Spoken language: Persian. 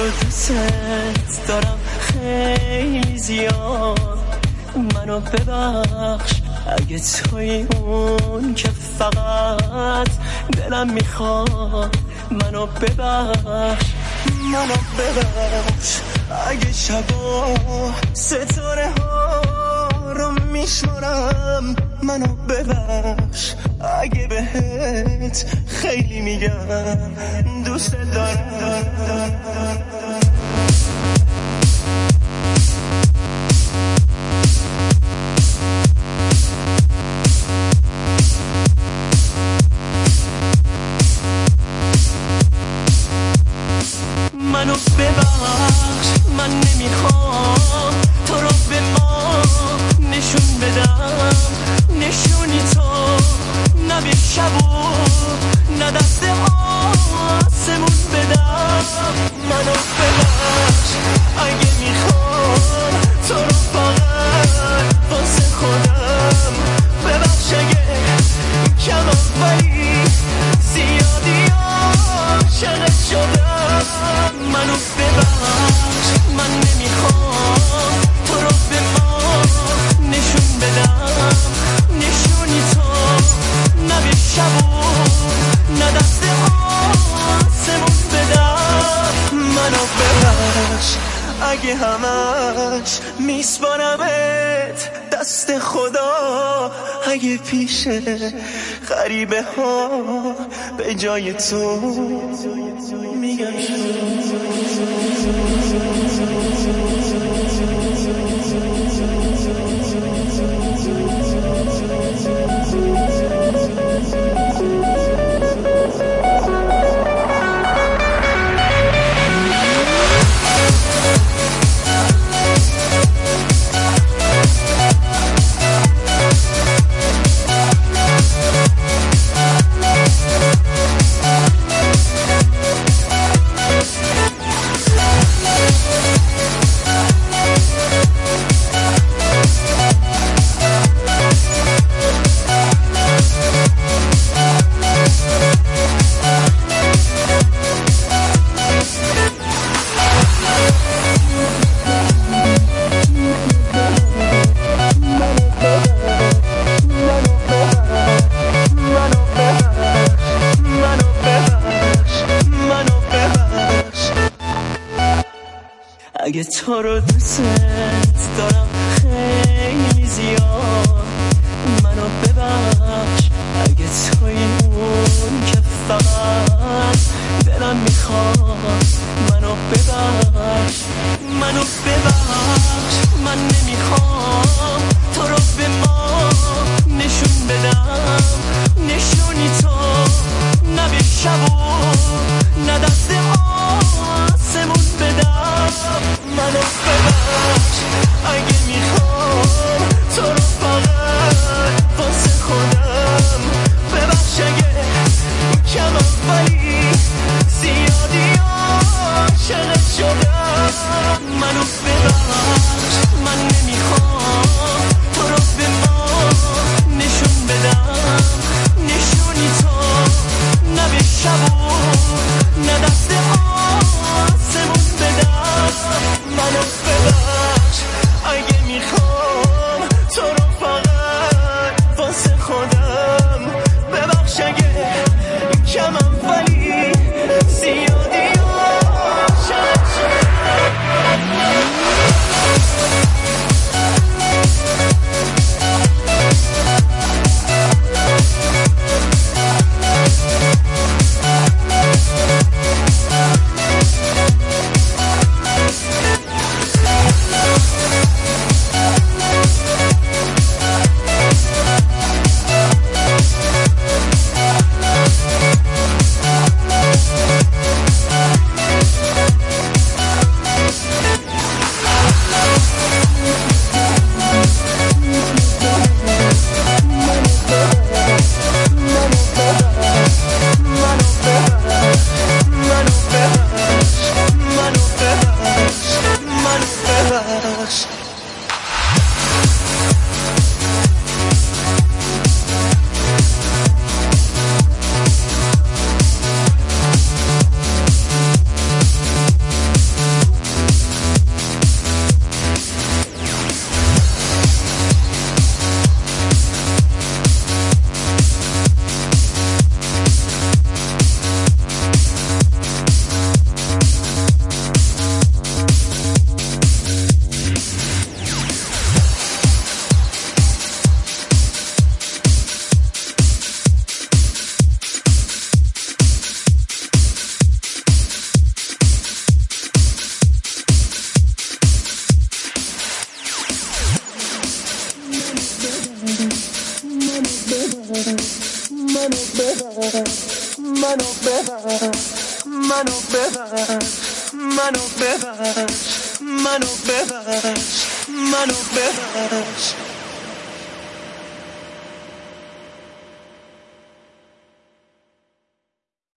رو دوست دارم خیلی زیاد، منو ببخش اگه توی اون که فقط دلم میخواد. منو ببخش اگه شبا ستاره ها رو میشمارم. منو ببخش اگه بهت خیلی میگم دوست دارم. منو ببخش من نمیخوام تو رو به ما نشون بدم، نشونی تو نه به شب و نه دست آسمون بدم. منو ببخش اگه میخوام تو رو فقط واسه خودم. ببخش اگه کمم ولی زیادی عاشقت شدم. منو ببخش من نمیخوام تو رو به ما نشون بدم، نشونی تو نه به شب و نه دست آسمون بدم. منو ببخش اگه همش میسپارمت دست خدا، اگه پیش غریبه ها به جای تو میگم اگه تو رو دوست دارم خیلی زیاد. منو ببخش اگه توی اون که فقط دلم میخواد. منو ببخش من نمیخوام تو رو به ما نشون بدم، نشونی تو نه به شب و نه دست آسمون بدم. منو ببخش اگه میخوام تو رو فقط واسه خودم. ببخش اگه کمم ولی زیادی عاشقت شدم. منو ببخش منو ببخش منو ببخش منو ببخش منو ببخش منو ببخش منو ببخش